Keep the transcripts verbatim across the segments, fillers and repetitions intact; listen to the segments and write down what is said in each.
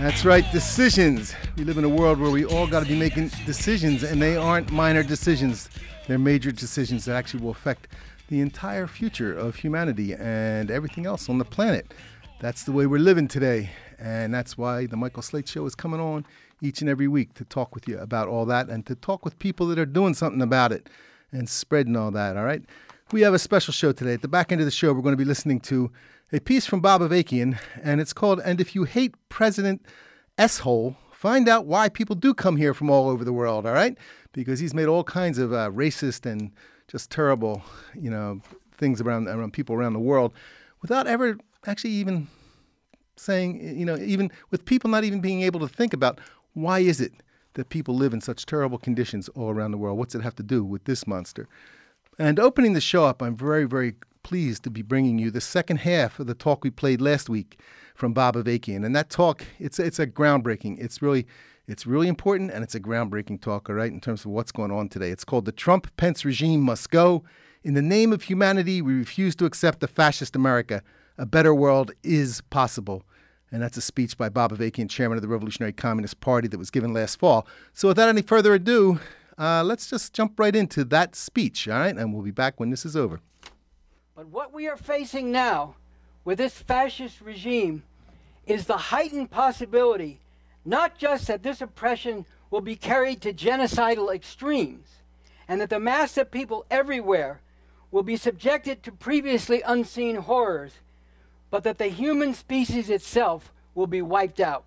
That's right, decisions. We live in a world where we all got to be making decisions, and they aren't minor decisions. They're major decisions that actually will affect the entire future of humanity and everything else on the planet. That's the way we're living today, and that's why the Michael Slate Show is coming on each and every week to talk with you about all that and to talk with people that are doing something about it and spreading all that, all right? We have a special show today. At the back end of the show, we're going to be listening to a piece from Bob Avakian, and it's called, And If You Hate President S-Hole, Find Out Why People Do Come Here From All Over the World, all right? Because he's made all kinds of uh, racist and just terrible, you know, things around, around people around the world without ever actually even saying, you know, even with people not even being able to think about why is it that people live in such terrible conditions all around the world? What's it have to do with this monster? And opening the show up, I'm very, very pleased to be bringing you the second half of the talk we played last week from Bob Avakian. And that talk, it's it's a groundbreaking. It's really it's really important, and it's a groundbreaking talk, all right, in terms of what's going on today. It's called The Trump-Pence Regime Must Go. In the name of humanity, we refuse to accept the fascist America. A better world is possible. And that's a speech by Bob Avakian, chairman of the Revolutionary Communist Party, that was given last fall. So without any further ado, uh, let's just jump right into that speech, all right? And we'll be back when this is over. But what we are facing now with this fascist regime is the heightened possibility, not just that this oppression will be carried to genocidal extremes, and that the mass of people everywhere will be subjected to previously unseen horrors, but that the human species itself will be wiped out.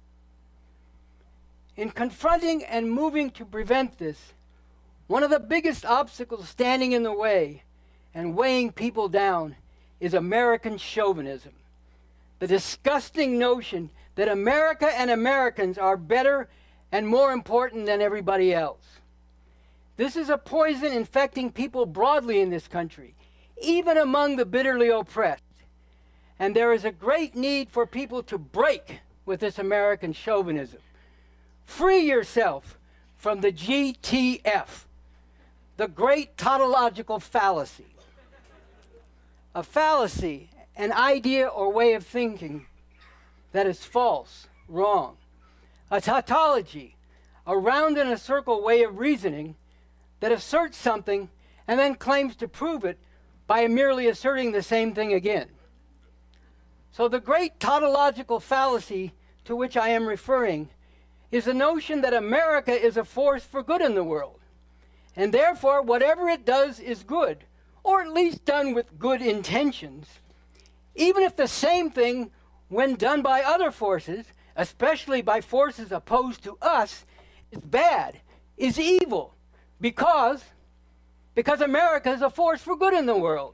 In confronting and moving to prevent this, one of the biggest obstacles standing in the way and weighing people down is American chauvinism. The disgusting notion that America and Americans are better and more important than everybody else. This is a poison infecting people broadly in this country, even among the bitterly oppressed. And there is a great need for people to break with this American chauvinism. Free yourself from the G T F, the great tautological fallacy. A fallacy, an idea or way of thinking that is false, wrong. A tautology, a round and a circle way of reasoning that asserts something and then claims to prove it by merely asserting the same thing again. So the great tautological fallacy to which I am referring is the notion that America is a force for good in the world, and therefore whatever it does is good, or at least done with good intentions, even if the same thing, when done by other forces, especially by forces opposed to us, is bad, is evil, because, because America is a force for good in the world.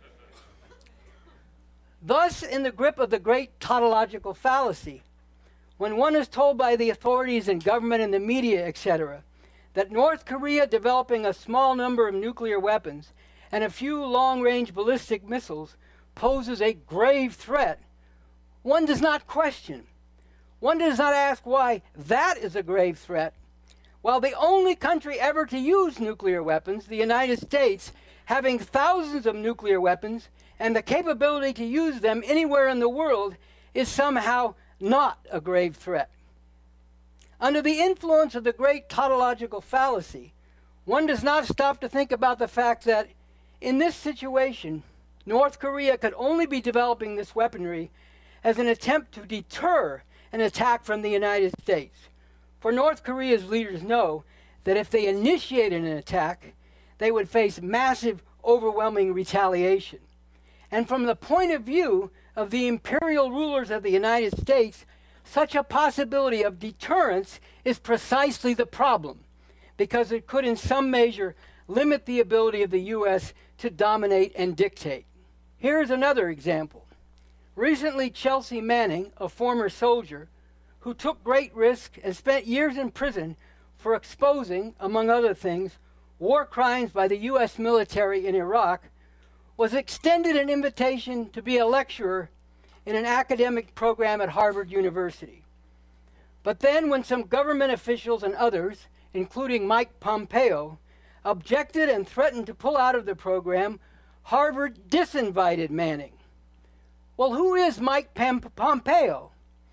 Thus, in the grip of the great tautological fallacy, when one is told by the authorities and government and the media, et cetera, that North Korea developing a small number of nuclear weapons and a few long-range ballistic missiles poses a grave threat, one does not question. One does not ask why that is a grave threat, while the only country ever to use nuclear weapons, the United States, having thousands of nuclear weapons and the capability to use them anywhere in the world, is somehow not a grave threat. Under the influence of the great tautological fallacy, one does not stop to think about the fact that in this situation, North Korea could only be developing this weaponry as an attempt to deter an attack from the United States. For North Korea's leaders know that if they initiated an attack, they would face massive, overwhelming retaliation. And from the point of view of the imperial rulers of the United States, such a possibility of deterrence is precisely the problem, because it could in some measure limit the ability of the U S to dominate and dictate. Here is another example. Recently, Chelsea Manning, a former soldier who took great risk and spent years in prison for exposing, among other things, war crimes by the U S military in Iraq, was extended an invitation to be a lecturer in an academic program at Harvard University. But then when some government officials and others, including Mike Pompeo, objected and threatened to pull out of the program, Harvard disinvited Manning. Well, who is Mike Pompeo?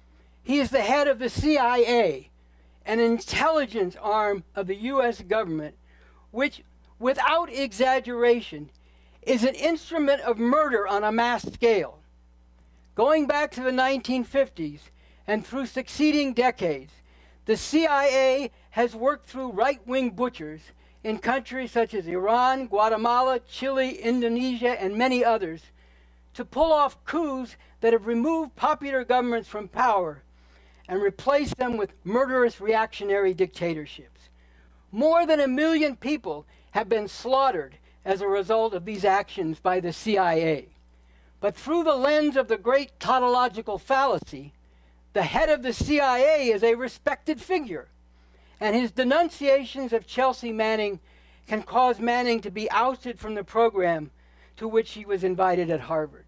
He is the head of the C I A, an intelligence arm of the U S government, which, without exaggeration, is an instrument of murder on a mass scale. Going back to the nineteen fifties and through succeeding decades, the C I A has worked through right-wing butchers in countries such as Iran, Guatemala, Chile, Indonesia, and many others to pull off coups that have removed popular governments from power and replaced them with murderous reactionary dictatorships. More than a million people have been slaughtered as a result of these actions by the C I A. But through the lens of the great tautological fallacy, the head of the C I A is a respected figure, and his denunciations of Chelsea Manning can cause Manning to be ousted from the program to which he was invited at Harvard.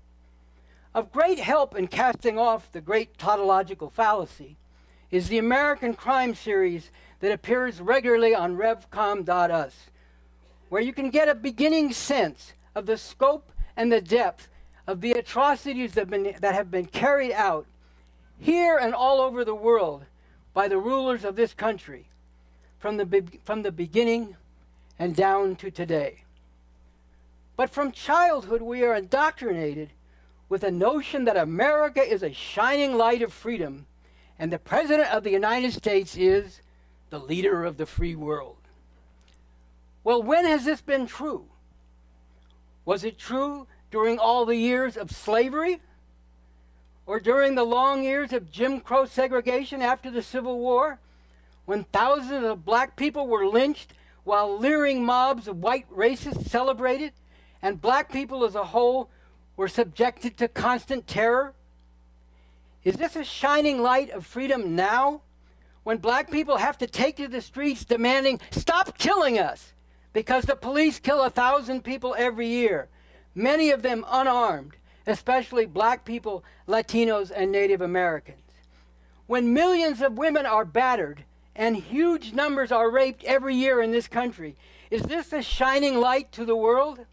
Of great help in casting off the great tautological fallacy is the American Crime series that appears regularly on revcom dot u s, where you can get a beginning sense of the scope and the depth of the atrocities that have been, that have been carried out here and all over the world by the rulers of this country from the, be- from the beginning and down to today. But from childhood, we are indoctrinated with a notion that America is a shining light of freedom and the President of the United States is the leader of the free world. Well, when has this been true? Was it true during all the years of slavery? Or during the long years of Jim Crow segregation after the Civil War, when thousands of black people were lynched while leering mobs of white racists celebrated, and black people as a whole were subjected to constant terror? Is this a shining light of freedom now, when black people have to take to the streets demanding, "Stop killing us," because the police kill a thousand people every year, many of them unarmed, especially black people, Latinos, and Native Americans? When millions of women are battered and huge numbers are raped every year in this country, is this a shining light to the world?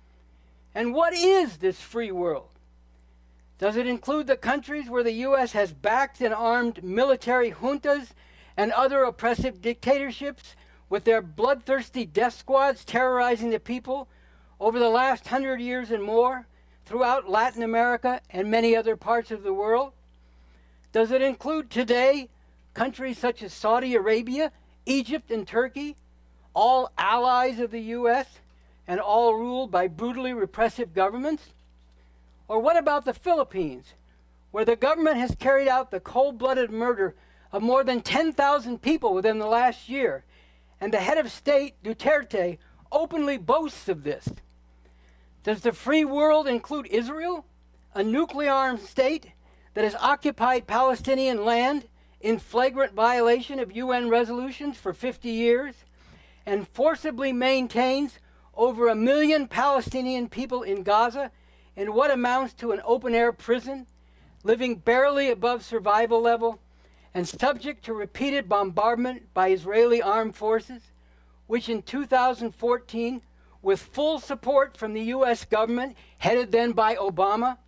And what is this free world? Does it include the countries where the U S has backed and armed military juntas and other oppressive dictatorships with their bloodthirsty death squads terrorizing the people over the last hundred years and more throughout Latin America and many other parts of the world? Does it include today countries such as Saudi Arabia, Egypt, and Turkey, all allies of the U S and all ruled by brutally repressive governments? Or what about the Philippines, where the government has carried out the cold-blooded murder of more than ten thousand people within the last year, and the head of state, Duterte, openly boasts of this? Does the free world include Israel, a nuclear-armed state that has occupied Palestinian land in flagrant violation of U N resolutions for fifty years, and forcibly maintains over a million Palestinian people in Gaza in what amounts to an open-air prison, living barely above survival level, and subject to repeated bombardment by Israeli armed forces, which in two thousand fourteen, with full support from the U S government, headed then by Obama,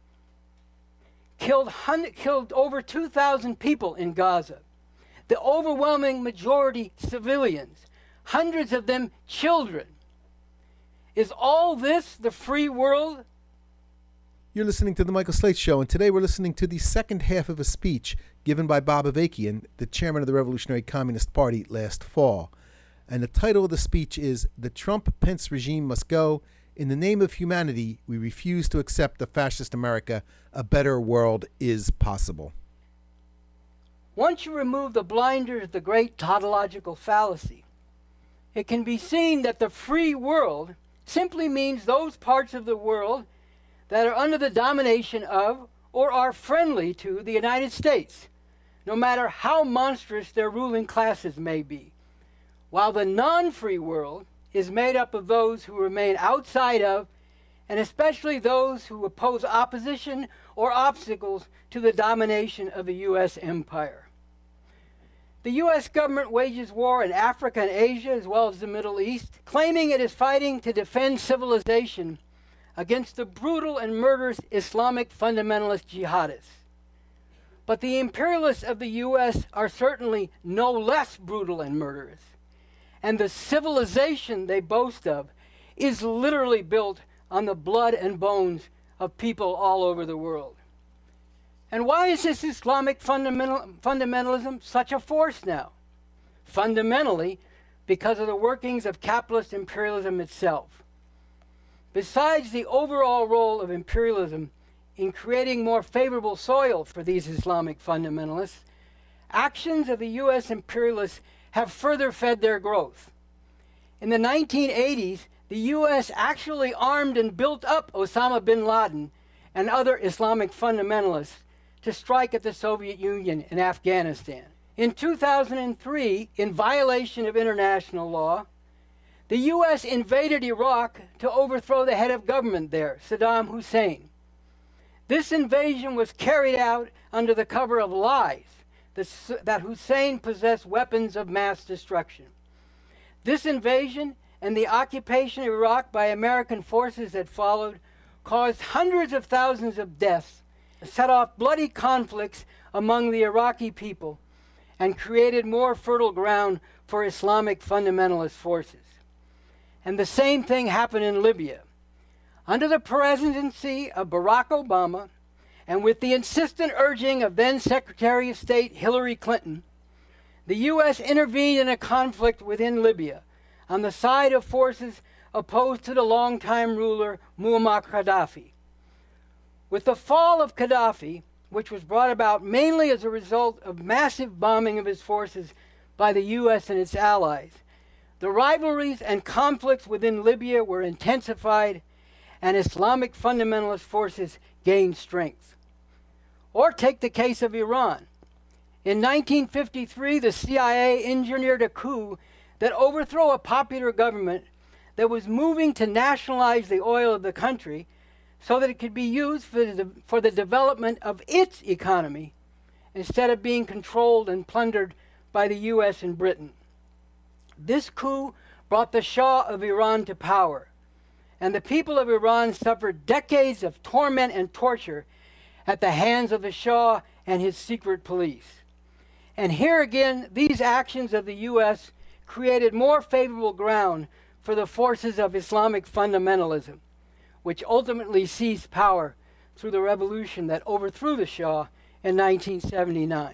killed, hun- killed over two thousand people in Gaza, the overwhelming majority civilians, hundreds of them children. Is all this the free world? You're listening to The Michael Slate Show, and today we're listening to the second half of a speech given by Bob Avakian, the chairman of the Revolutionary Communist Party, last fall. And the title of the speech is "The Trump-Pence Regime Must Go. In the Name of Humanity, we refuse to accept the fascist America. A better world is possible." Once you remove the blinders of the great tautological fallacy, it can be seen that the free world simply means those parts of the world that are under the domination of or are friendly to the United States, no matter how monstrous their ruling classes may be, while the non-free world is made up of those who remain outside of, and especially those who oppose opposition or obstacles to the domination of the U S empire. The U S government wages war in Africa and Asia as well as the Middle East, claiming it is fighting to defend civilization against the brutal and murderous Islamic fundamentalist jihadists. But the imperialists of the U S are certainly no less brutal and murderous. And the civilization they boast of is literally built on the blood and bones of people all over the world. And why is this Islamic fundamental, fundamentalism such a force now? Fundamentally, because of the workings of capitalist imperialism itself. Besides the overall role of imperialism in creating more favorable soil for these Islamic fundamentalists, actions of the U S imperialists have further fed their growth. In the nineteen eighties, the U S actually armed and built up Osama bin Laden and other Islamic fundamentalists to strike at the Soviet Union in Afghanistan. In two thousand three, in violation of international law, the U S invaded Iraq to overthrow the head of government there, Saddam Hussein. This invasion was carried out under the cover of lies that, that Hussein possessed weapons of mass destruction. This invasion and the occupation of Iraq by American forces that followed caused hundreds of thousands of deaths, set off bloody conflicts among the Iraqi people, and created more fertile ground for Islamic fundamentalist forces. And the same thing happened in Libya. Under the presidency of Barack Obama, and with the insistent urging of then Secretary of State Hillary Clinton, the U S intervened in a conflict within Libya on the side of forces opposed to the longtime ruler Muammar Gaddafi. With the fall of Gaddafi, which was brought about mainly as a result of massive bombing of his forces by the U S and its allies, the rivalries and conflicts within Libya were intensified, and Islamic fundamentalist forces gained strength. Or take the case of Iran. In nineteen fifty-three, the C I A engineered a coup that overthrew a popular government that was moving to nationalize the oil of the country so that it could be used for the, for the development of its economy instead of being controlled and plundered by the U S and Britain. This coup brought the Shah of Iran to power, and the people of Iran suffered decades of torment and torture at the hands of the Shah and his secret police. And here again, these actions of the U S created more favorable ground for the forces of Islamic fundamentalism, which ultimately seized power through the revolution that overthrew the Shah in nineteen seventy-nine.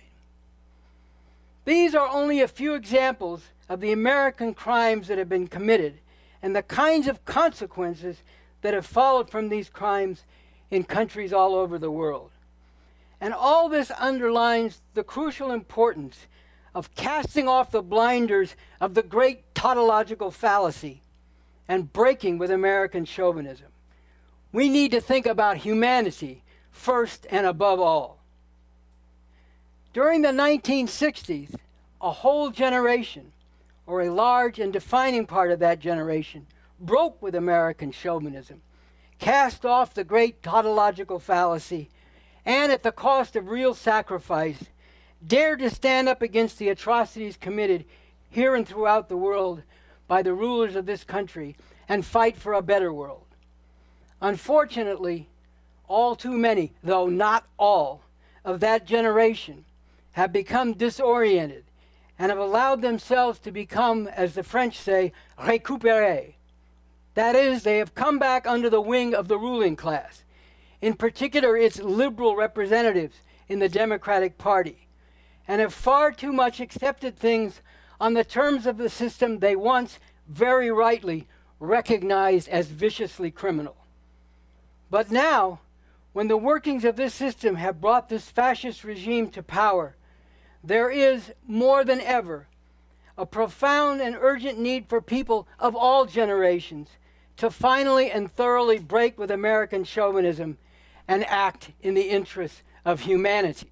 These are only a few examples of the American crimes that have been committed and the kinds of consequences that have followed from these crimes in countries all over the world. And all this underlines the crucial importance of casting off the blinders of the great tautological fallacy and breaking with American chauvinism. We need to think about humanity first and above all. During the nineteen sixties, a whole generation, or a large and defining part of that generation, broke with American chauvinism, cast off the great tautological fallacy, and at the cost of real sacrifice, dared to stand up against the atrocities committed here and throughout the world by the rulers of this country and fight for a better world. Unfortunately, all too many, though not all, of that generation have become disoriented and have allowed themselves to become, as the French say, récupérés. That is, they have come back under the wing of the ruling class, in particular its liberal representatives in the Democratic Party, and have far too much accepted things on the terms of the system they once, very rightly, recognized as viciously criminal. But now, when the workings of this system have brought this fascist regime to power, there is, more than ever, a profound and urgent need for people of all generations to finally and thoroughly break with American chauvinism and act in the interests of humanity.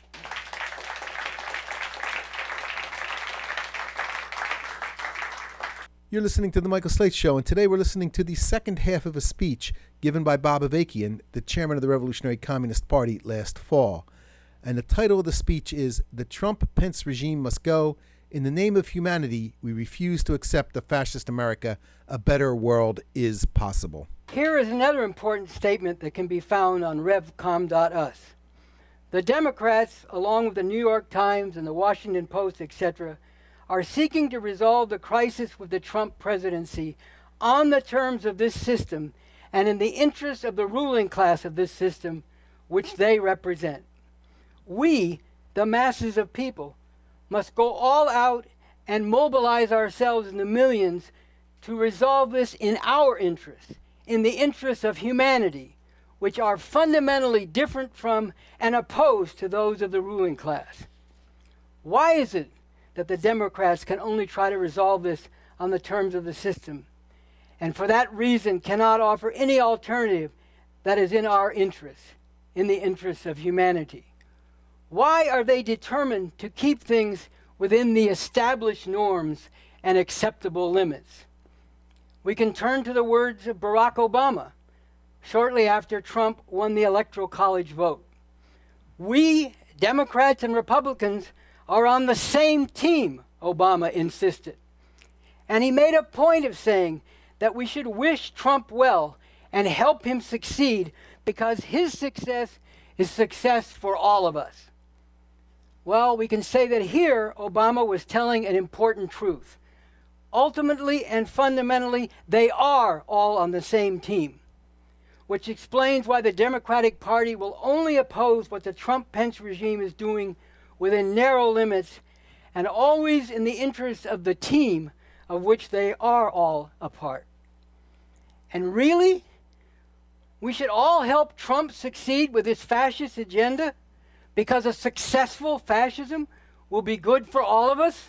You're listening to The Michael Slate Show, and today we're listening to the second half of a speech given by Bob Avakian, the chairman of the Revolutionary Communist Party, last fall. And the title of the speech is "The Trump-Pence Regime Must Go. In the Name of Humanity, we refuse to accept a fascist America. A better world is possible." Here is another important statement that can be found on revcom dot u s. The Democrats, along with the New York Times and the Washington Post, et cetera, are seeking to resolve the crisis with the Trump presidency on the terms of this system and in the interest of the ruling class of this system, which they represent. We, the masses of people, must go all out and mobilize ourselves in the millions to resolve this in our interest, in the interests of humanity, which are fundamentally different from and opposed to those of the ruling class. Why is it that the Democrats can only try to resolve this on the terms of the system, and for that reason cannot offer any alternative that is in our interest, in the interests of humanity? Why are they determined to keep things within the established norms and acceptable limits? We can turn to the words of Barack Obama shortly after Trump won the Electoral College vote. We, Democrats and Republicans, are on the same team, Obama insisted. And he made a point of saying that we should wish Trump well and help him succeed because his success is success for all of us. Well, we can say that here Obama was telling an important truth. Ultimately and fundamentally, they are all on the same team, which explains why the Democratic Party will only oppose what the Trump-Pence regime is doing within narrow limits and always in the interests of the team of which they are all a part. And really, we should all help Trump succeed with his fascist agenda because a successful fascism will be good for all of us?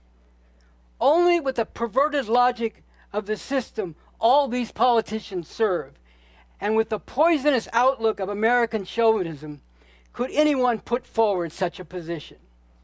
Only with the perverted logic of the system all these politicians serve, and with the poisonous outlook of American chauvinism, could anyone put forward such a position.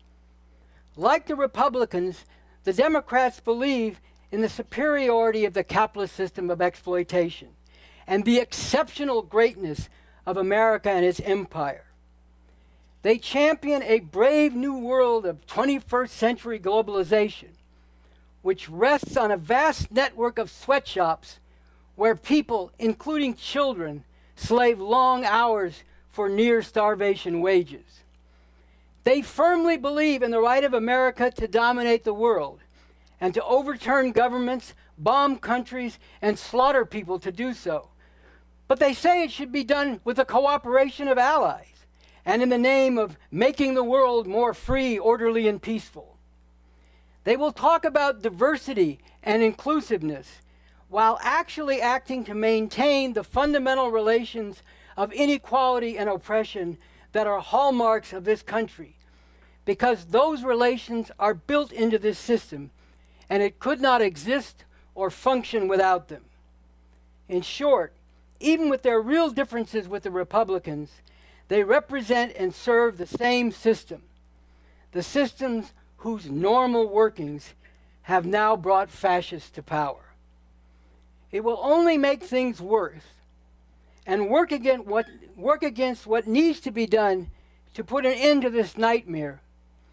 Like the Republicans, the Democrats believe in the superiority of the capitalist system of exploitation and the exceptional greatness of America and its empire. They champion a brave new world of twenty-first century globalization, which rests on a vast network of sweatshops where people, including children, slave long hours for near starvation wages. They firmly believe in the right of America to dominate the world and to overturn governments, bomb countries, and slaughter people to do so. But they say it should be done with the cooperation of allies and in the name of making the world more free, orderly, and peaceful. They will talk about diversity and inclusiveness while actually acting to maintain the fundamental relations of inequality and oppression that are hallmarks of this country, because those relations are built into this system and it could not exist or function without them. In short, even with their real differences with the Republicans, they represent and serve the same system, the systems whose normal workings have now brought fascists to power. It will only make things worse and work against what, work against what needs to be done to put an end to this nightmare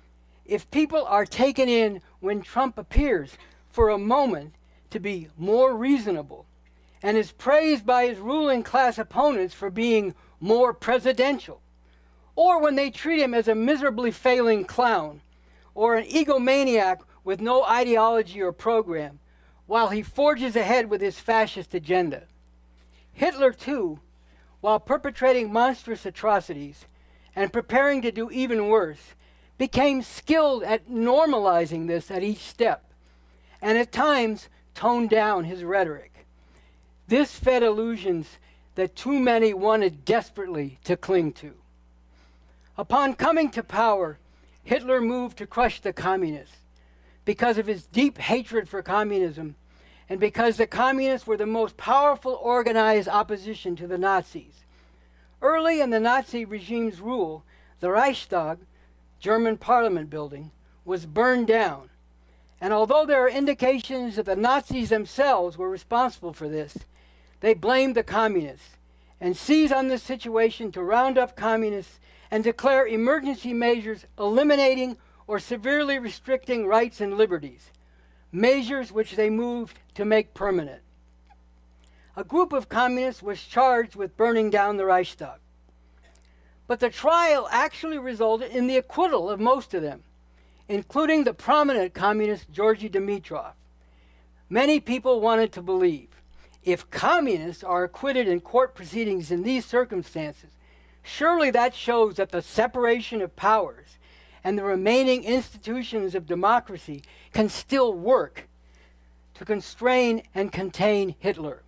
if people are taken in when Trump appears for a moment to be more reasonable and is praised by his ruling class opponents for being more presidential, or when they treat him as a miserably failing clown or an egomaniac with no ideology or program, while he forges ahead with his fascist agenda. Hitler, too, while perpetrating monstrous atrocities and preparing to do even worse, became skilled at normalizing this at each step, and at times toned down his rhetoric. This fed illusions that too many wanted desperately to cling to. Upon coming to power, Hitler moved to crush the communists because of his deep hatred for communism and because the communists were the most powerful organized opposition to the Nazis. Early in the Nazi regime's rule, the Reichstag, German parliament building, was burned down. And although there are indications that the Nazis themselves were responsible for this, they blamed the communists and seized on this situation to round up communists and declare emergency measures eliminating or severely restricting rights and liberties, measures which they moved to make permanent. A group of communists was charged with burning down the Reichstag. But the trial actually resulted in the acquittal of most of them, including the prominent communist Georgy Dimitrov. Many people wanted to believe if communists are acquitted in court proceedings in these circumstances, surely that shows that the separation of powers and the remaining institutions of democracy can still work to constrain and contain Hitler.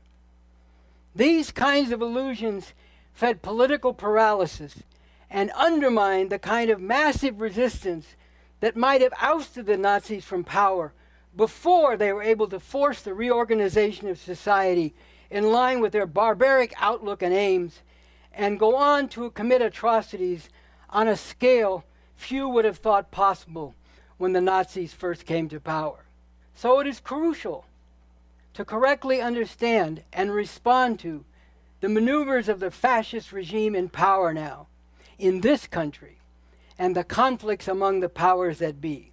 These kinds of illusions fed political paralysis and undermined the kind of massive resistance that might have ousted the Nazis from power before they were able to force the reorganization of society in line with their barbaric outlook and aims, and go on to commit atrocities on a scale few would have thought possible when the Nazis first came to power. So it is crucial to correctly understand and respond to the maneuvers of the fascist regime in power now, in this country, and the conflicts among the powers that be.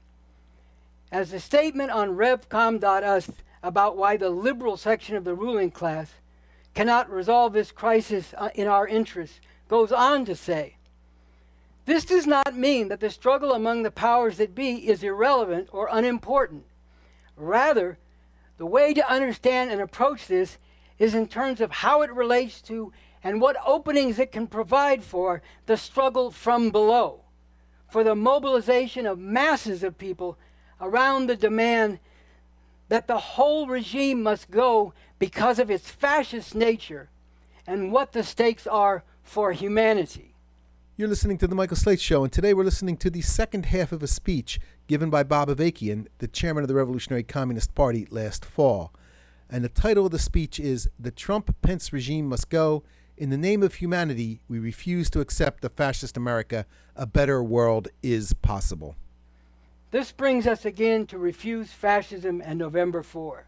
As the statement on revcom dot u s about why the liberal section of the ruling class cannot resolve this crisis in our interests goes on to say, this does not mean that the struggle among the powers that be is irrelevant or unimportant. Rather, the way to understand and approach this is in terms of how it relates to and what openings it can provide for the struggle from below, for the mobilization of masses of people around the demand that the whole regime must go because of its fascist nature and what the stakes are for humanity. You're listening to The Michael Slate Show, and today we're listening to the second half of a speech given by Bob Avakian, the chairman of the Revolutionary Communist Party, last fall. And the title of the speech is "The Trump-Pence Regime Must Go. In the Name of Humanity, We Refuse to Accept the Fascist America. A Better World is Possible." This brings us again to Refuse Fascism and November fourth.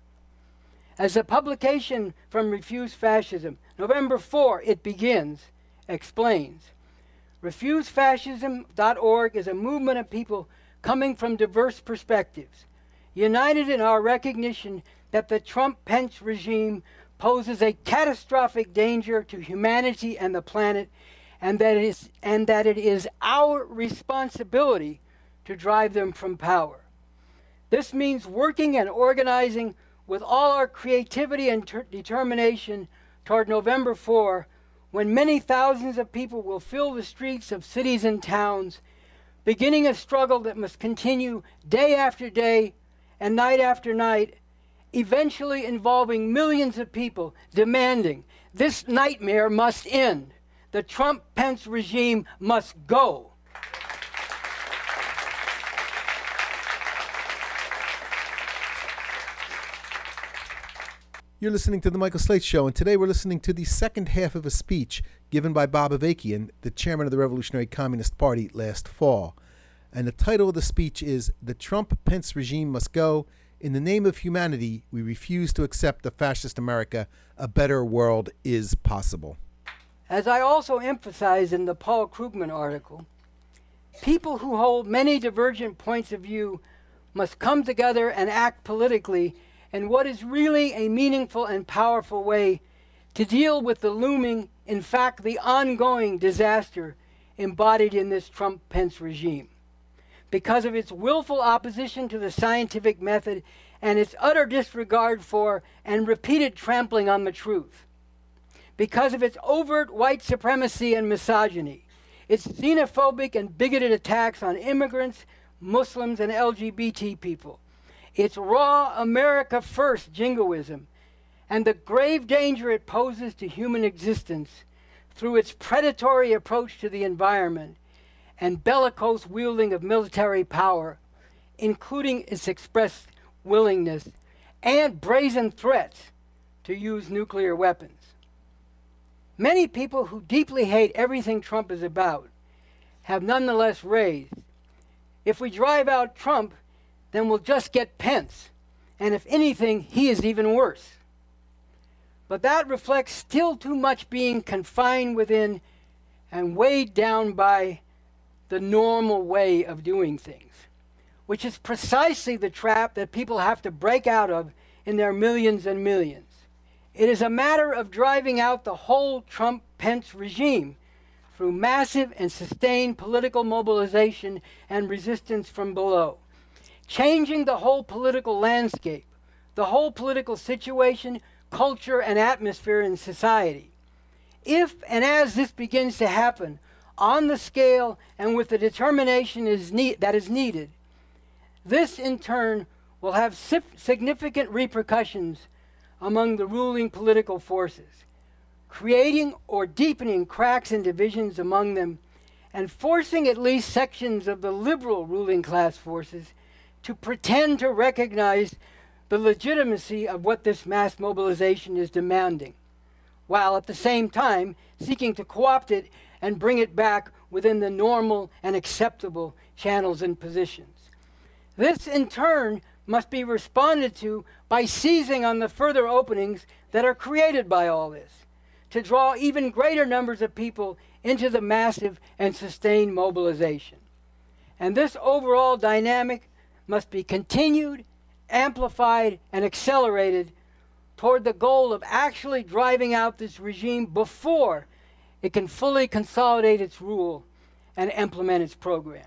As a publication from Refuse Fascism, November fourth, it begins, explains, refuse fascism dot org is a movement of people coming from diverse perspectives, united in our recognition that the Trump-Pence regime poses a catastrophic danger to humanity and the planet, and that it is, and that it is our responsibility to drive them from power. This means working and organizing with all our creativity and ter- determination toward November fourth, when many thousands of people will fill the streets of cities and towns, beginning a struggle that must continue day after day and night after night, eventually involving millions of people demanding this nightmare must end. The Trump-Pence regime must go. You're listening to The Michael Slate Show, and today we're listening to the second half of a speech given by Bob Avakian, the chairman of the Revolutionary Communist Party, last fall. And the title of the speech is "The Trump-Pence Regime Must Go. In the Name of Humanity, We Refuse to Accept the Fascist America. A Better World is Possible." As I also emphasize in the Paul Krugman article, people who hold many divergent points of view must come together and act politically in what is really a meaningful and powerful way to deal with the looming, in fact, the ongoing disaster embodied in this Trump-Pence regime. Because of its willful opposition to the scientific method and its utter disregard for and repeated trampling on the truth. Because of its overt white supremacy and misogyny, its xenophobic and bigoted attacks on immigrants, Muslims, and L G B T people, its raw America First jingoism, and the grave danger it poses to human existence through its predatory approach to the environment and bellicose wielding of military power, including its expressed willingness and brazen threats to use nuclear weapons. Many people who deeply hate everything Trump is about have nonetheless raised, if we drive out Trump, then we'll just get Pence. And if anything, he is even worse. But that reflects still too much being confined within and weighed down by the normal way of doing things, which is precisely the trap that people have to break out of in their millions and millions. It is a matter of driving out the whole Trump-Pence regime through massive and sustained political mobilization and resistance from below, changing the whole political landscape, the whole political situation, culture, and atmosphere in society. If and as this begins to happen on the scale and with the determination is need, that is needed, this in turn will have significant repercussions among the ruling political forces, creating or deepening cracks and divisions among them, and forcing at least sections of the liberal ruling class forces to pretend to recognize the legitimacy of what this mass mobilization is demanding, while at the same time seeking to co-opt it and bring it back within the normal and acceptable channels and positions. This, in turn, must be responded to by seizing on the further openings that are created by all this, to draw even greater numbers of people into the massive and sustained mobilization. And this overall dynamic must be continued, amplified, and accelerated toward the goal of actually driving out this regime before it can fully consolidate its rule and implement its program.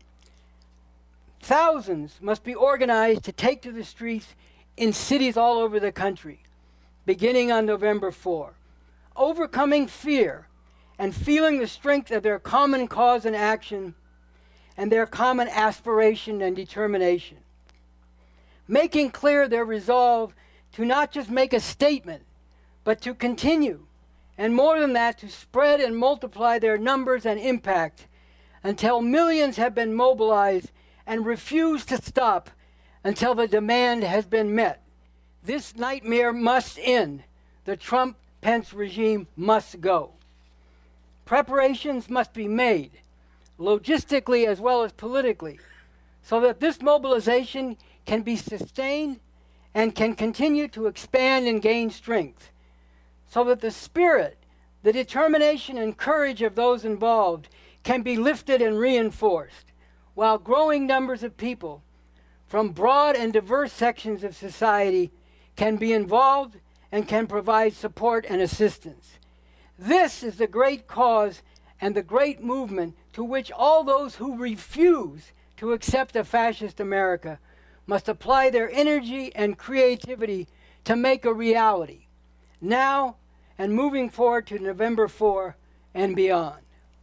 Thousands must be organized to take to the streets in cities all over the country, beginning on November fourth, overcoming fear and feeling the strength of their common cause and action and their common aspiration and determination, making clear their resolve to not just make a statement, but to continue, and more than that, to spread and multiply their numbers and impact until millions have been mobilized and refuse to stop until the demand has been met. This nightmare must end. The Trump-Pence regime must go. Preparations must be made, logistically as well as politically, so that this mobilization can be sustained and can continue to expand and gain strength, so that the spirit, the determination and courage of those involved can be lifted and reinforced, while growing numbers of people from broad and diverse sections of society can be involved and can provide support and assistance. This is the great cause and the great movement to which all those who refuse to accept a fascist America must apply their energy and creativity to make a reality, now and moving forward to November fourth and beyond.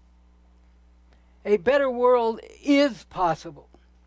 A better world is possible.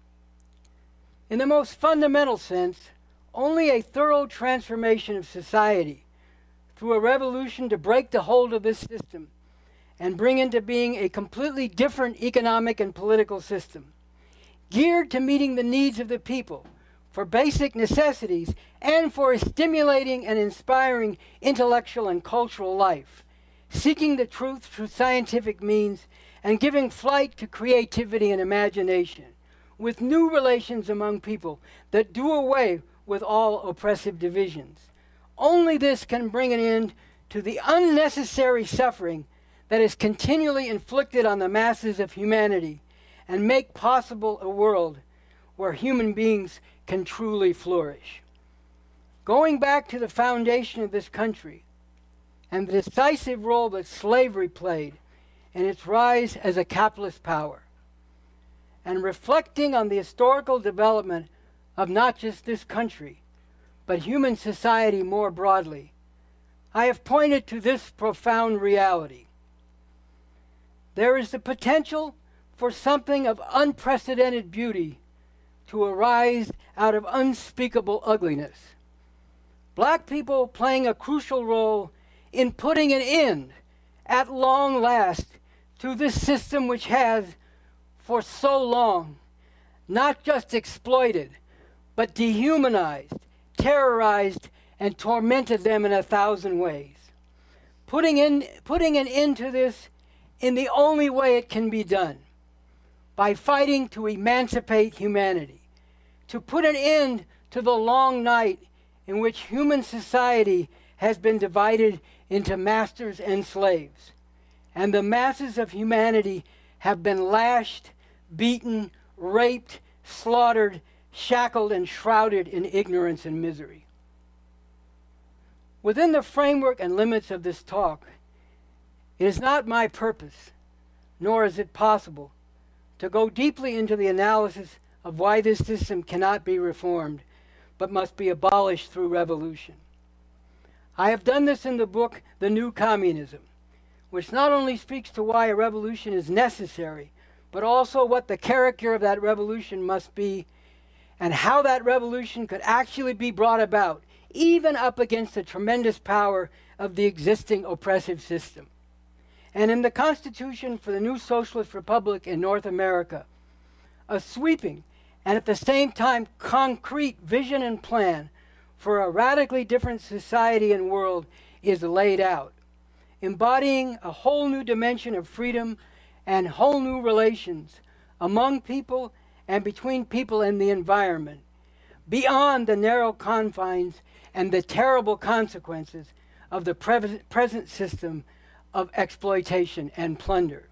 In the most fundamental sense, only a thorough transformation of society through a revolution to break the hold of this system and bring into being a completely different economic and political system, geared to meeting the needs of the people for basic necessities and for stimulating and inspiring intellectual and cultural life, seeking the truth through scientific means and giving flight to creativity and imagination, with new relations among people that do away with all oppressive divisions. Only this can bring an end to the unnecessary suffering that is continually inflicted on the masses of humanity and make possible a world where human beings can truly flourish. Going back to the foundation of this country and the decisive role that slavery played in its rise as a capitalist power, and reflecting on the historical development of not just this country, but human society more broadly, I have pointed to this profound reality. There is the potential for something of unprecedented beauty to arise out of unspeakable ugliness. Black people playing a crucial role in putting an end, at long last, to this system which has, for so long, not just exploited, but dehumanized, terrorized, and tormented them in a thousand ways. Putting, in, putting an end to this in the only way it can be done, by fighting to emancipate humanity, to put an end to the long night in which human society has been divided into masters and slaves, and the masses of humanity have been lashed, beaten, raped, slaughtered, shackled, and shrouded in ignorance and misery. Within the framework and limits of this talk, it is not my purpose nor is it possible to go deeply into the analysis of why this system cannot be reformed, but must be abolished through revolution. I have done this in the book, The New Communism, which not only speaks to why a revolution is necessary, but also what the character of that revolution must be, and how that revolution could actually be brought about, even up against the tremendous power of the existing oppressive system. And in the Constitution for the New Socialist Republic in North America, a sweeping and at the same time concrete vision and plan for a radically different society and world is laid out, embodying a whole new dimension of freedom and whole new relations among people and between people and the environment, beyond the narrow confines and the terrible consequences of the pre- present system of exploitation and plunder.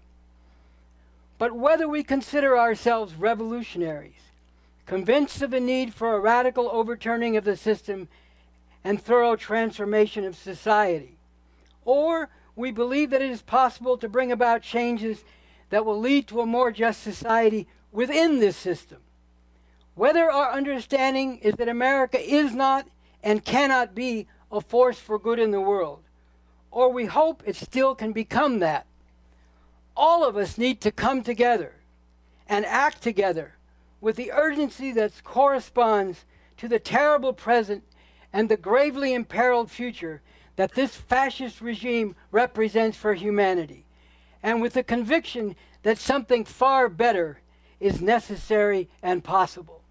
But whether we consider ourselves revolutionaries, convinced of the need for a radical overturning of the system and thorough transformation of society, or we believe that it is possible to bring about changes that will lead to a more just society within this system, whether our understanding is that America is not and cannot be a force for good in the world, or we hope it still can become that, all of us need to come together and act together with the urgency that corresponds to the terrible present and the gravely imperiled future that this fascist regime represents for humanity, and with the conviction that something far better is necessary and possible.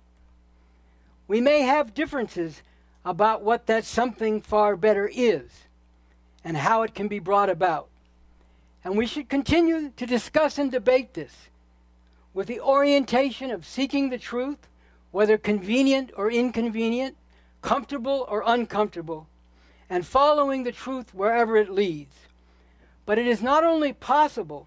We may have differences about what that something far better is and how it can be brought about. And we should continue to discuss and debate this with the orientation of seeking the truth, whether convenient or inconvenient, comfortable or uncomfortable, and following the truth wherever it leads. But it is not only possible,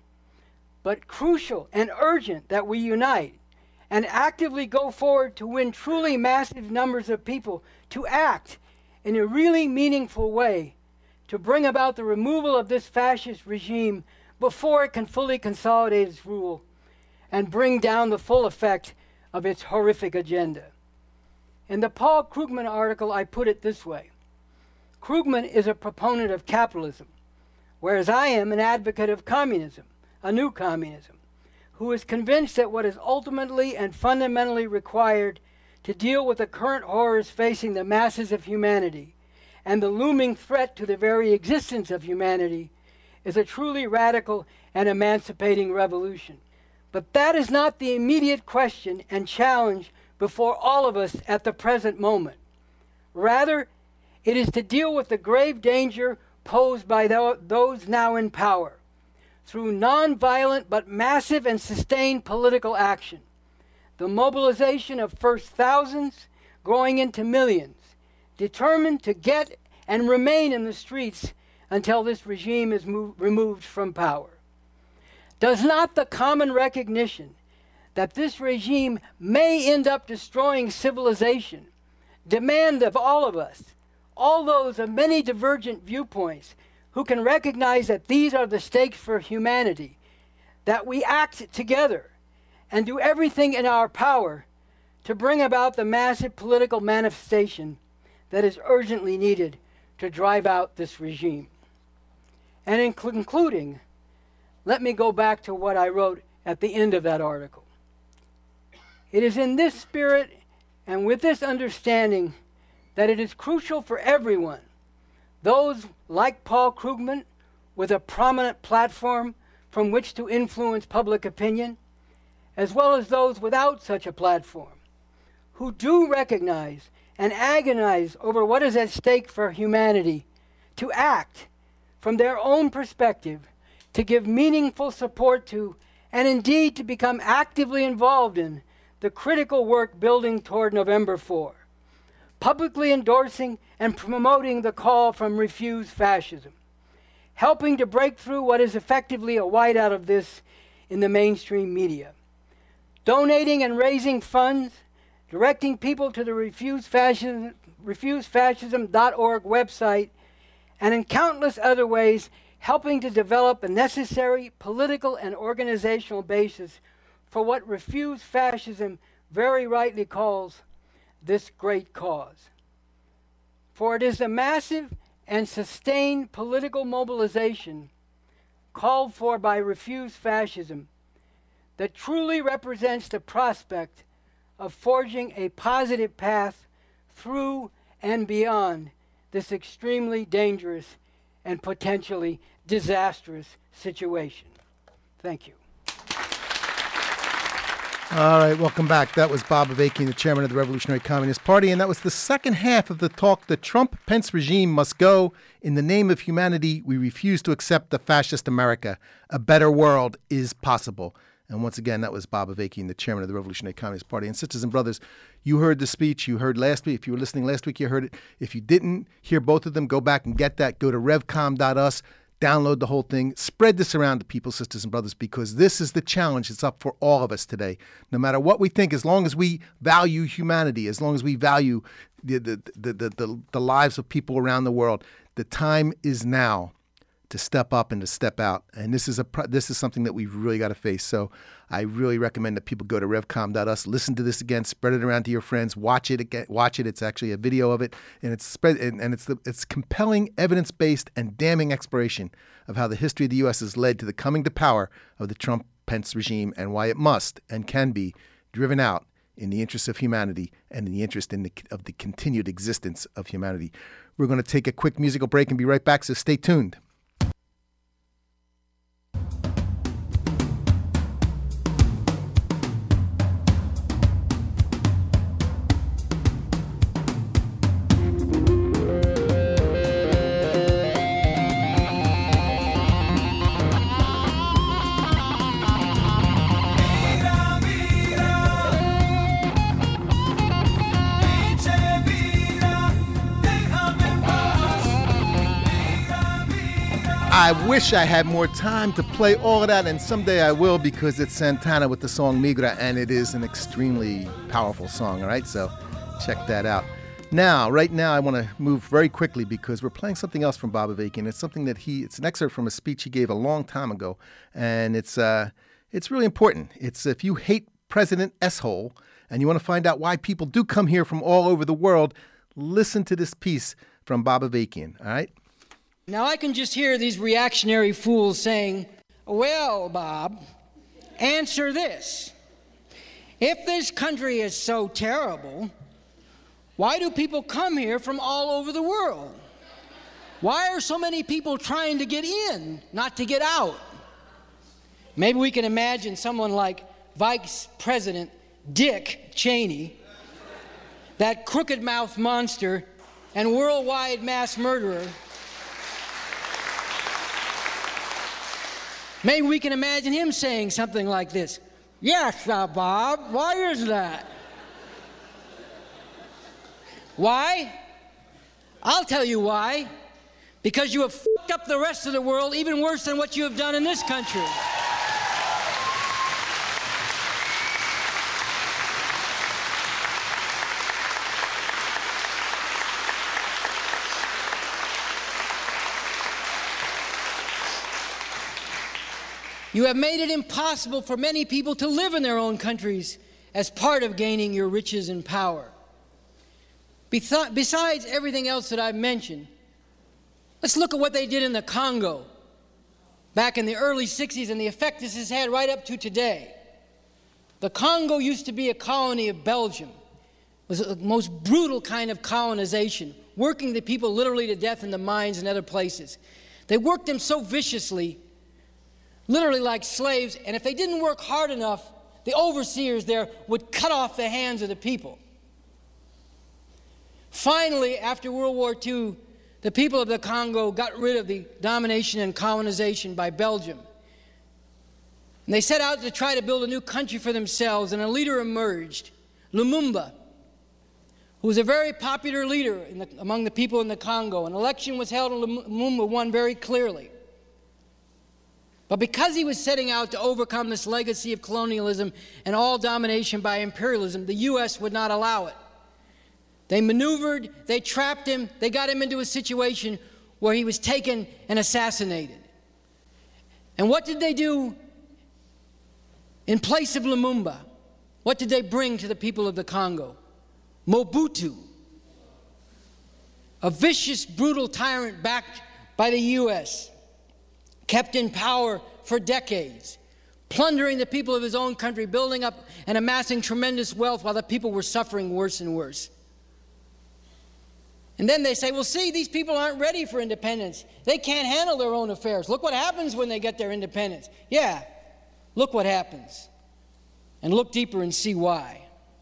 but crucial and urgent that we unite and actively go forward to win truly massive numbers of people to act in a really meaningful way to bring about the removal of this fascist regime before it can fully consolidate its rule and bring down the full effect of its horrific agenda. In the Paul Krugman article, I put it this way. Krugman is a proponent of capitalism, whereas I am an advocate of communism, a new communism, who is convinced that what is ultimately and fundamentally required to deal with the current horrors facing the masses of humanity and the looming threat to the very existence of humanity is a truly radical and emancipating revolution. But that is not the immediate question and challenge before all of us at the present moment. Rather, it is to deal with the grave danger posed by th- those now in power through non-violent but massive and sustained political action, the mobilization of first thousands growing into millions, determined to get and remain in the streets until this regime is move, removed from power. Does not the common recognition that this regime may end up destroying civilization demand of all of us, all those of many divergent viewpoints, who can recognize that these are the stakes for humanity, that we act together and do everything in our power to bring about the massive political manifestation that is urgently needed to drive out this regime? And in concluding, let me go back to what I wrote at the end of that article. It is in this spirit and with this understanding that it is crucial for everyone, those like Paul Krugman with a prominent platform from which to influence public opinion, as well as those without such a platform, who do recognize and agonize over what is at stake for humanity, to act from their own perspective, to give meaningful support to, and indeed to become actively involved in, the critical work building toward November fourth, publicly endorsing and promoting the call from Refuse Fascism, helping to break through what is effectively a whiteout of this in the mainstream media, donating and raising funds, directing people to the Refuse Fascism, refuse fascism dot org website, and in countless other ways, helping to develop a necessary political and organizational basis for what Refuse Fascism very rightly calls this great cause. For it is the massive and sustained political mobilization called for by Refuse Fascism that truly represents the prospect of forging a positive path through and beyond this extremely dangerous and potentially disastrous situation. Thank you. All right, welcome back. That was Bob Avakian, the chairman of the Revolutionary Communist Party, and that was the second half of the talk, The Trump-Pence Regime Must Go. In the name of humanity, we refuse to accept the fascist America. A better world is possible. And once again, that was Bob Avakian, the chairman of the Revolutionary Communist Party. And sisters and brothers, you heard the speech. You heard last week. If you were listening last week, you heard it. If you didn't hear both of them, go back and get that. Go to revcom dot u s. Download the whole thing. Spread this around to people, sisters and brothers, because this is the challenge that's up for all of us today. No matter what we think, as long as we value humanity, as long as we value the the the the, the, the lives of people around the world, the time is now to step up and to step out. And this is a this is something that we've really got to face. So I really recommend that people go to revcom dot u s, listen to this again, spread it around to your friends, watch it again, watch it. It's actually a video of it, and it's spread and, and it's the it's compelling, evidence-based, and damning exploration of how the history of the U S has led to the coming to power of the Trump-Pence regime and why it must and can be driven out in the interest of humanity and in the interest in the, of the continued existence of humanity. We're going to take a quick musical break and be right back, so stay tuned. I wish I had more time to play all of that, and someday I will, because it's Santana with the song Migra, and it is an extremely powerful song, all right? So check that out. Now, right now, I want to move very quickly because we're playing something else from Bob Avakian. It's something that he, it's an excerpt from a speech he gave a long time ago, and it's uh, it's really important. It's if you hate President S-hole and you want to find out why people do come here from all over the world, listen to this piece from Bob Avakian, all right? Now I can just hear these reactionary fools saying, well, Bob, answer this. If this country is so terrible, why do people come here from all over the world? Why are so many people trying to get in, not to get out? Maybe we can imagine someone like Vice President Dick Cheney, that crooked-mouthed monster and worldwide mass murderer. Maybe we can imagine him saying something like this. Yes, uh, Bob, why is that? Why? I'll tell you why. Because you have fucked up the rest of the world even worse than what you have done in this country. You have made it impossible for many people to live in their own countries as part of gaining your riches and power. Besides everything else that I've mentioned, let's look at what they did in the Congo back in the early sixties and the effect this has had right up to today. The Congo used to be a colony of Belgium. It was the most brutal kind of colonization, working the people literally to death in the mines and other places. They worked them so viciously, literally like slaves, and if they didn't work hard enough, the overseers there would cut off the hands of the people. Finally, after World War Two, the people of the Congo got rid of the domination and colonization by Belgium. And they set out to try to build a new country for themselves, and a leader emerged, Lumumba, who was a very popular leader in the, among the people in the Congo. An election was held, and Lumumba won very clearly. But because he was setting out to overcome this legacy of colonialism and all domination by imperialism, the U S would not allow it. They maneuvered, they trapped him, they got him into a situation where he was taken and assassinated. And what did they do in place of Lumumba? What did they bring to the people of the Congo? Mobutu, a vicious, brutal tyrant backed by the U S, kept in power for decades, plundering the people of his own country, building up and amassing tremendous wealth while the people were suffering worse and worse. And then they say, well, see, these people aren't ready for independence. They can't handle their own affairs. Look what happens when they get their independence. Yeah, look what happens. And look deeper and see why.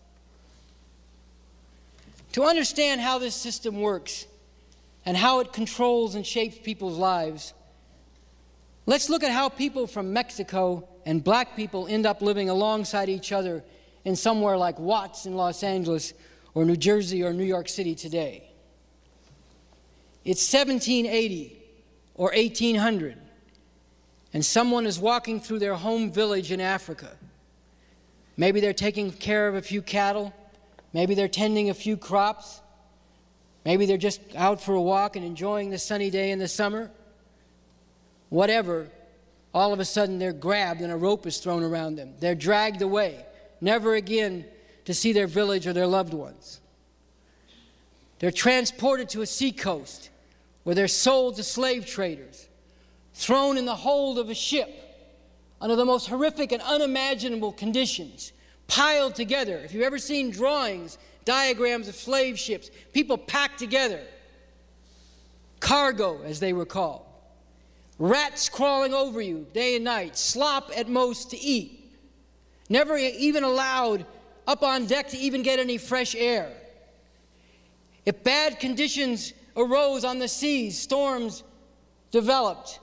To understand how this system works and how it controls and shapes people's lives, let's look at how people from Mexico and black people end up living alongside each other in somewhere like Watts in Los Angeles or New Jersey or New York City today. It's seventeen eighty or eighteen hundred, and someone is walking through their home village in Africa. Maybe they're taking care of a few cattle. Maybe they're tending a few crops. Maybe they're just out for a walk and enjoying the sunny day in the summer. Whatever, all of a sudden they're grabbed and a rope is thrown around them. They're dragged away, never again to see their village or their loved ones. They're transported to a seacoast where they're sold to slave traders, thrown in the hold of a ship under the most horrific and unimaginable conditions, piled together. If you've ever seen drawings, diagrams of slave ships, people packed together, cargo as they were called, rats crawling over you day and night, slop at most to eat, never even allowed up on deck to even get any fresh air. If bad conditions arose on the seas, storms developed,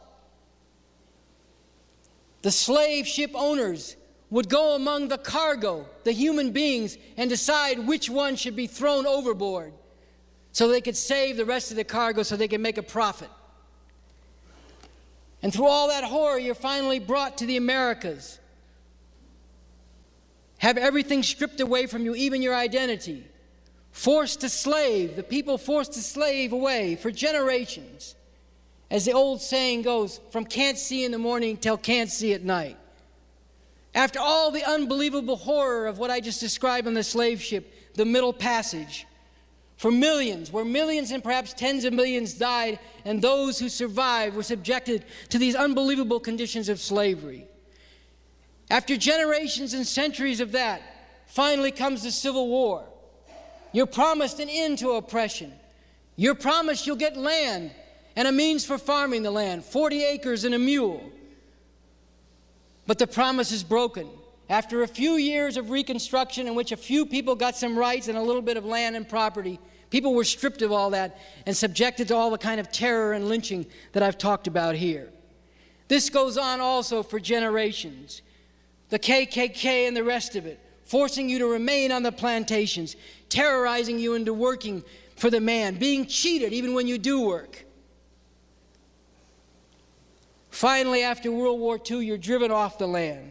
the slave ship owners would go among the cargo, the human beings, and decide which one should be thrown overboard so they could save the rest of the cargo so they could make a profit. And through all that horror, you're finally brought to the Americas. Have everything stripped away from you, even your identity. Forced to slave, the people forced to slave away for generations. As the old saying goes, from can't see in the morning till can't see at night. After all the unbelievable horror of what I just described on the slave ship, the Middle Passage, for millions, where millions and perhaps tens of millions died, and those who survived were subjected to these unbelievable conditions of slavery. After generations and centuries of that, finally comes the Civil War. You're promised an end to oppression. You're promised you'll get land and a means for farming the land, forty acres and a mule. But the promise is broken. After a few years of reconstruction in which a few people got some rights and a little bit of land and property, people were stripped of all that and subjected to all the kind of terror and lynching that I've talked about here. This goes on also for generations. The K K K and the rest of it, forcing you to remain on the plantations, terrorizing you into working for the man, being cheated even when you do work. Finally, after World War Two, you're driven off the land.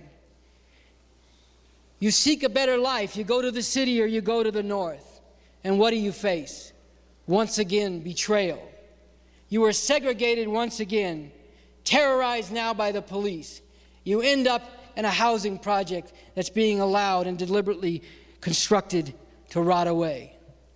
You seek a better life. You go to the city or you go to the north. And what do you face? Once again, betrayal. You are segregated once again, terrorized now by the police. You end up in a housing project that's being allowed and deliberately constructed to rot away.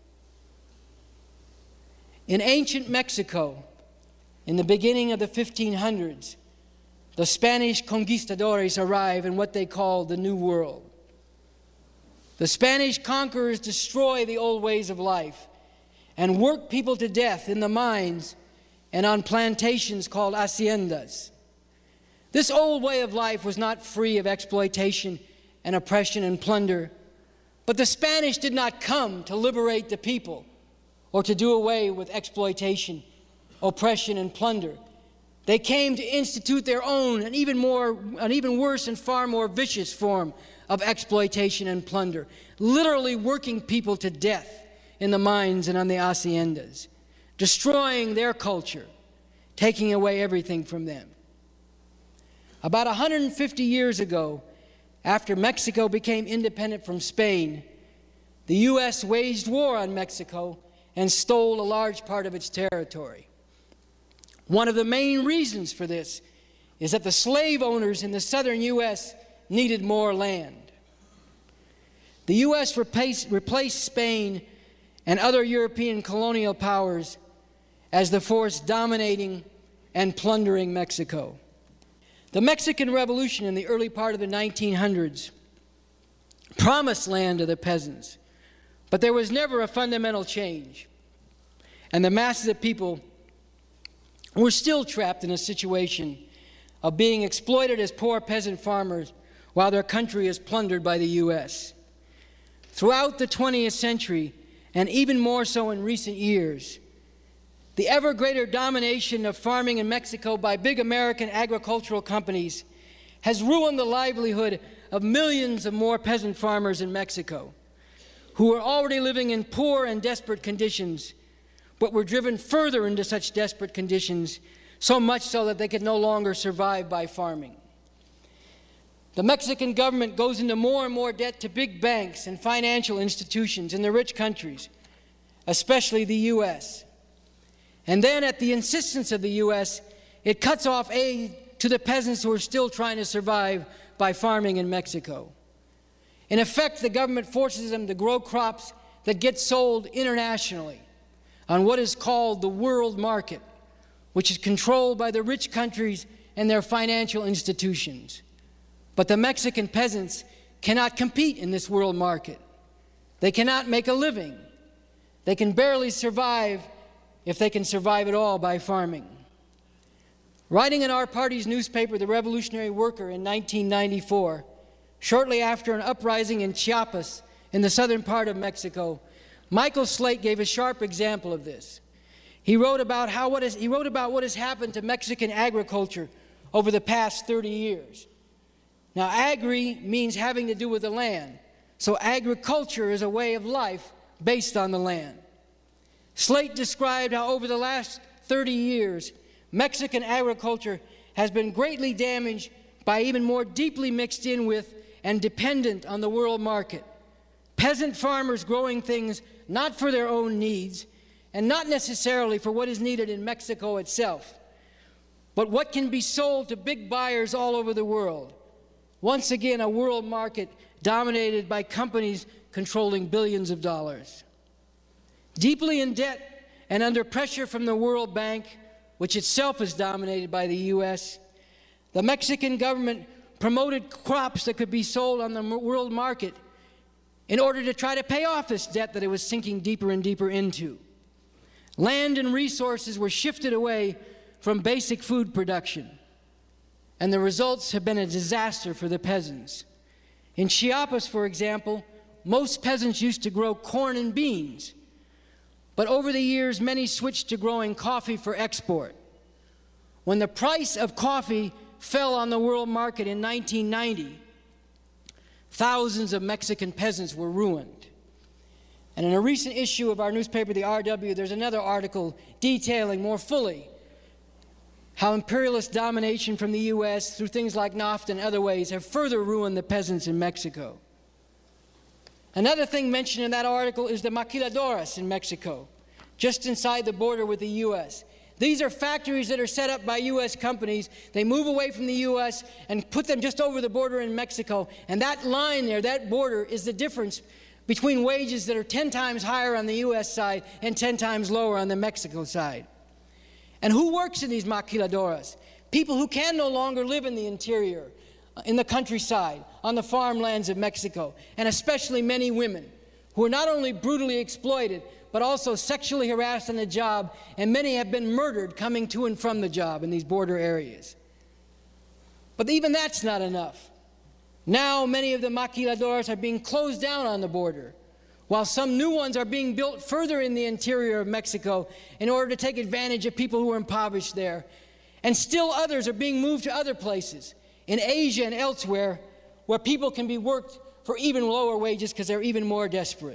In ancient Mexico, in the beginning of the fifteen hundreds, the Spanish conquistadores arrive in what they call the New World. The Spanish conquerors destroy the old ways of life and work people to death in the mines and on plantations called haciendas. This old way of life was not free of exploitation and oppression and plunder, but the Spanish did not come to liberate the people or to do away with exploitation, oppression, and plunder. They came to institute their own and even more, an even worse and far more vicious form of exploitation and plunder, literally working people to death in the mines and on the haciendas, destroying their culture, taking away everything from them. About one hundred fifty years ago, after Mexico became independent from Spain, the U S waged war on Mexico and stole a large part of its territory. One of the main reasons for this is that the slave owners in the southern U S needed more land. The U S replaced, replaced Spain and other European colonial powers as the force dominating and plundering Mexico. The Mexican Revolution in the early part of the nineteen hundreds promised land to the peasants, but there was never a fundamental change. And the masses of people were still trapped in a situation of being exploited as poor peasant farmers while their country is plundered by the U S. Throughout the twentieth century, and even more so in recent years, the ever greater domination of farming in Mexico by big American agricultural companies has ruined the livelihood of millions of more peasant farmers in Mexico, who are already living in poor and desperate conditions, but were driven further into such desperate conditions, so much so that they could no longer survive by farming. The Mexican government goes into more and more debt to big banks and financial institutions in the rich countries, especially the U S. And then, at the insistence of the U S, it cuts off aid to the peasants who are still trying to survive by farming in Mexico. In effect, the government forces them to grow crops that get sold internationally on what is called the world market, which is controlled by the rich countries and their financial institutions. But the Mexican peasants cannot compete in this world market. They cannot make a living. They can barely survive, if they can survive at all, by farming. Writing in our party's newspaper, The Revolutionary Worker, in nineteen ninety-four, shortly after an uprising in Chiapas in the southern part of Mexico, Michael Slate gave a sharp example of this. He wrote about how what is, he wrote about what has happened to Mexican agriculture over the past thirty years. Now, agri means having to do with the land, so agriculture is a way of life based on the land. Slate described how over the last thirty years, Mexican agriculture has been greatly damaged by even more deeply mixed in with and dependent on the world market. Peasant farmers growing things not for their own needs and not necessarily for what is needed in Mexico itself, but what can be sold to big buyers all over the world. Once again, a world market dominated by companies controlling billions of dollars. Deeply in debt and under pressure from the World Bank, which itself is dominated by the U S, the Mexican government promoted crops that could be sold on the world market in order to try to pay off this debt that it was sinking deeper and deeper into. Land and resources were shifted away from basic food production, and the results have been a disaster for the peasants. In Chiapas, for example, most peasants used to grow corn and beans, but over the years, many switched to growing coffee for export. When the price of coffee fell on the world market in nineteen ninety, thousands of Mexican peasants were ruined. And in a recent issue of our newspaper, the R W, there's another article detailing more fully how imperialist domination from the U S through things like NAFTA and other ways have further ruined the peasants in Mexico. Another thing mentioned in that article is the maquiladoras in Mexico, just inside the border with the U S. These are factories that are set up by U S companies. They move away from the U S and put them just over the border in Mexico. And that line there, that border, is the difference between wages that are ten times higher on the U S side and ten times lower on the Mexico side. And who works in these maquiladoras? People who can no longer live in the interior, in the countryside, on the farmlands of Mexico, and especially many women who are not only brutally exploited, but also sexually harassed on the job, and many have been murdered coming to and from the job in these border areas. But even that's not enough. Now many of the maquiladoras are being closed down on the border, while some new ones are being built further in the interior of Mexico in order to take advantage of people who are impoverished there. And still others are being moved to other places, in Asia and elsewhere, where people can be worked for even lower wages because they're even more desperate.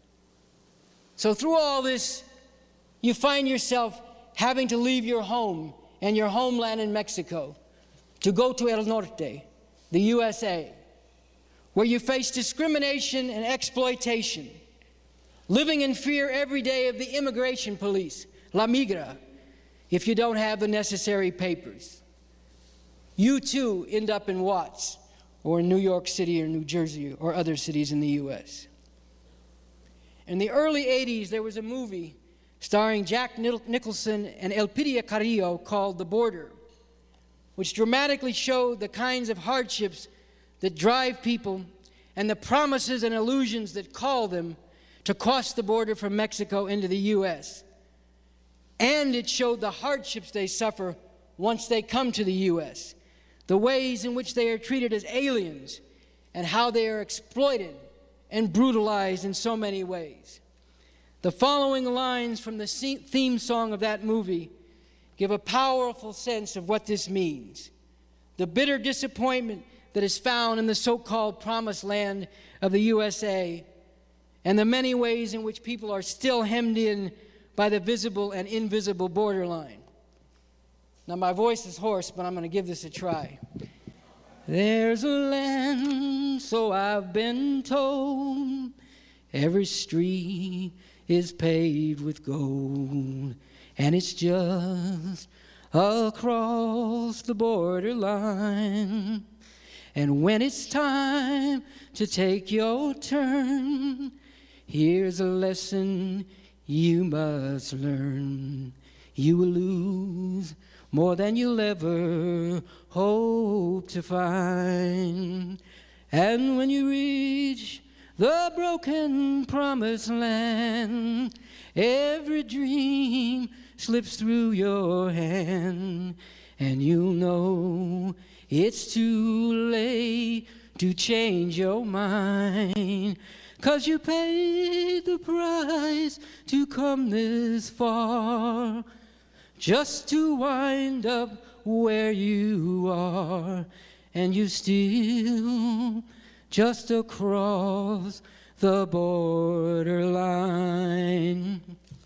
So through all this, you find yourself having to leave your home and your homeland in Mexico to go to El Norte, the U S A, where you face discrimination and exploitation, living in fear every day of the immigration police, La Migra, if you don't have the necessary papers. you too end up in Watts or in New York City or New Jersey or other cities in the U S In the early eighties, there was a movie starring Jack Nicholson and Elpidia Carrillo called The Border, which dramatically showed the kinds of hardships that drive people and the promises and illusions that call them to cross the border from Mexico into the U S And it showed the hardships they suffer once they come to the U S, the ways in which they are treated as aliens, and how they are exploited and brutalized in so many ways. The following lines from the theme song of that movie give a powerful sense of what this means. The bitter disappointment that is found in the so-called promised land of the U S A, and the many ways in which people are still hemmed in by the visible and invisible borderline. Now, my voice is hoarse, but I'm going to give this a try. There's a land, so I've been told, every street is paved with gold, and it's just across the borderline. And when it's time to take your turn, here's a lesson you must learn. You will lose more than you'll ever hope to find. And when you reach the broken promised land, every dream slips through your hand, and you'll know it's too late to change your mind, 'cause you paid the price to come this far, just to wind up where you are, and you still just across the borderline.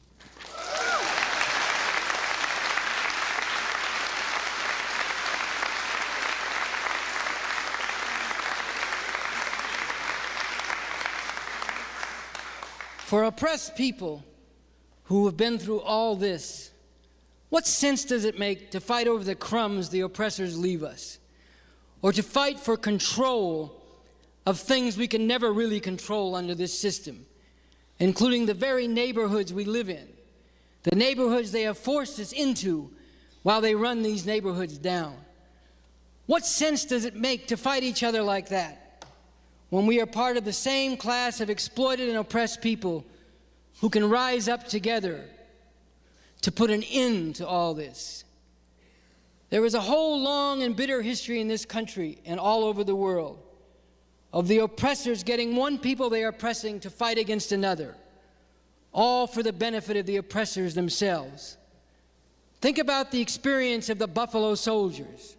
For oppressed people who have been through all this, what sense does it make to fight over the crumbs the oppressors leave us? Or to fight for control of things we can never really control under this system, including the very neighborhoods we live in, the neighborhoods they have forced us into while they run these neighborhoods down? What sense does it make to fight each other like that when we are part of the same class of exploited and oppressed people who can rise up together to put an end to all this? There is a whole long and bitter history in this country and all over the world of the oppressors getting one people they are oppressing to fight against another, all for the benefit of the oppressors themselves. Think about the experience of the Buffalo Soldiers.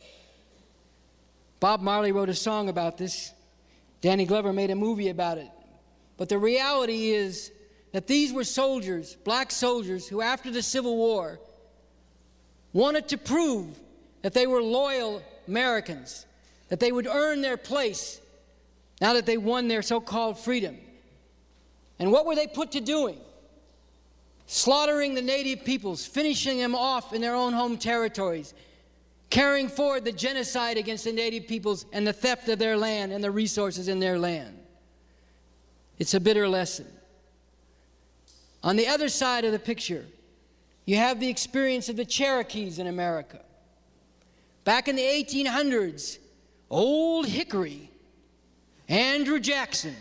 Bob Marley wrote a song about this. Danny Glover made a movie about it. But the reality is that these were soldiers, black soldiers, who after the Civil War wanted to prove that they were loyal Americans, that they would earn their place now that they won their so-called freedom. And what were they put to doing? Slaughtering the native peoples, finishing them off in their own home territories, carrying forward the genocide against the native peoples and the theft of their land and the resources in their land. It's a bitter lesson. On the other side of the picture, you have the experience of the Cherokees in America. Back in the eighteen hundreds, Old Hickory, Andrew Jackson,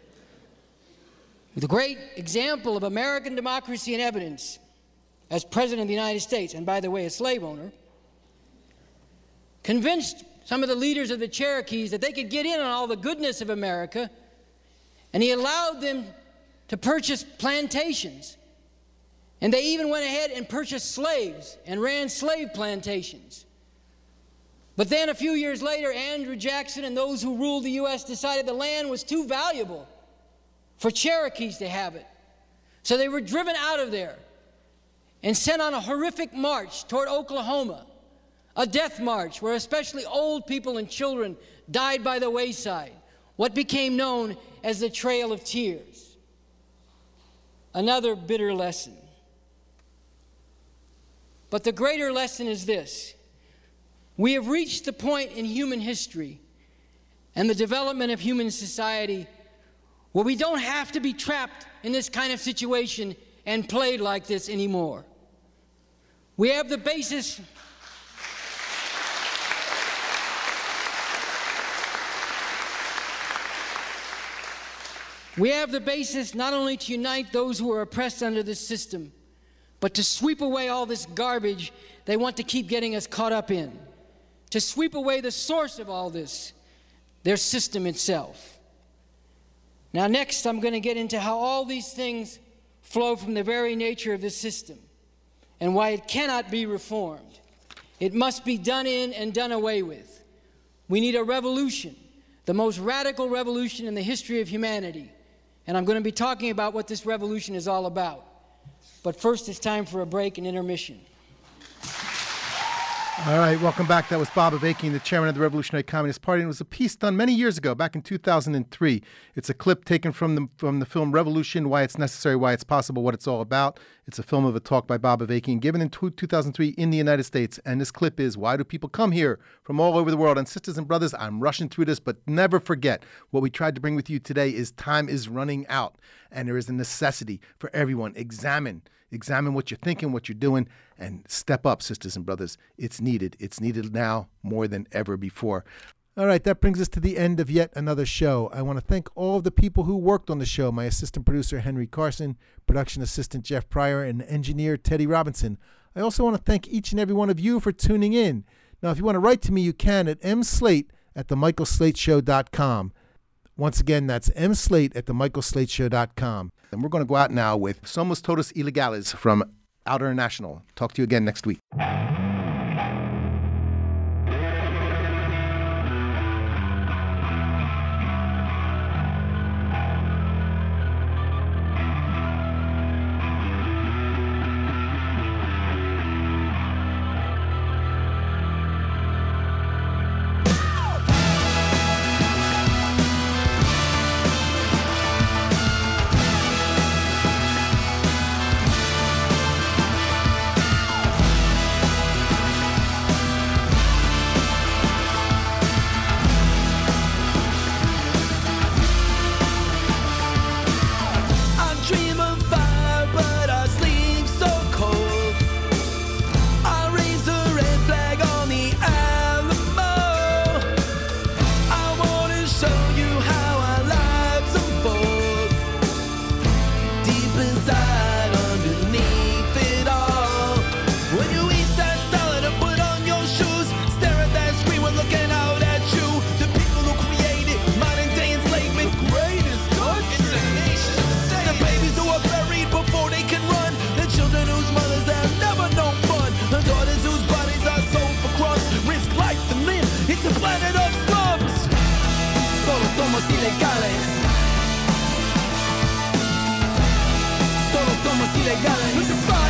the great example of American democracy and evidence as President of the United States, and by the way, a slave owner, convinced some of the leaders of the Cherokees that they could get in on all the goodness of America, and he allowed them to purchase plantations. And they even went ahead and purchased slaves and ran slave plantations. But then a few years later, Andrew Jackson and those who ruled the U S decided the land was too valuable for Cherokees to have it. So they were driven out of there and sent on a horrific march toward Oklahoma, a death march where especially old people and children died by the wayside, what became known as the Trail of Tears. Another bitter lesson. But the greater lesson is this: We have reached the point in human history and the development of human society where we don't have to be trapped in this kind of situation and played like this anymore. We have the basis We have the basis not only to unite those who are oppressed under this system, but to sweep away all this garbage they want to keep getting us caught up in, to sweep away the source of all this, their system itself. Now next, I'm going to get into how all these things flow from the very nature of this system and why it cannot be reformed. It must be done in and done away with. We need a revolution, the most radical revolution in the history of humanity. And I'm going to be talking about what this revolution is all about. But first, it's time for a break and intermission. All right, welcome back. That was Bob Avakian, the chairman of the Revolutionary Communist Party. And it was a piece done many years ago, back in two thousand three. It's a clip taken from the from the film Revolution, Why It's Necessary, Why It's Possible, What It's All About. It's a film of a talk by Bob Avakian given in two thousand three in the United States. And this clip is, why do people come here from all over the world? And sisters and brothers, I'm rushing through this, but never forget, what we tried to bring with you today is time is running out. And there is a necessity for everyone. Examine. Examine what you're thinking, what you're doing, and step up, sisters and brothers. It's needed. It's needed now more than ever before. All right, that brings us to the end of yet another show. I want to thank all of the people who worked on the show, my assistant producer, Henry Carson, production assistant, Jeff Pryor, and engineer, Teddy Robinson. I also want to thank each and every one of you for tuning in. Now, if you want to write to me, you can at mslate at the michael slate show dot com. Once again, that's mslate at the michael slate show dot com. And we're going to go out now with Somos Todos Ilegales from Outer National. Talk to you again next week. Ilegales.